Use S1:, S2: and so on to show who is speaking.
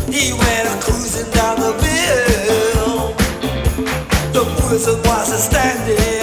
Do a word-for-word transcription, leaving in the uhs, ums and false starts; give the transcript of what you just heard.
S1: He went cruising down the bill. The person was standing.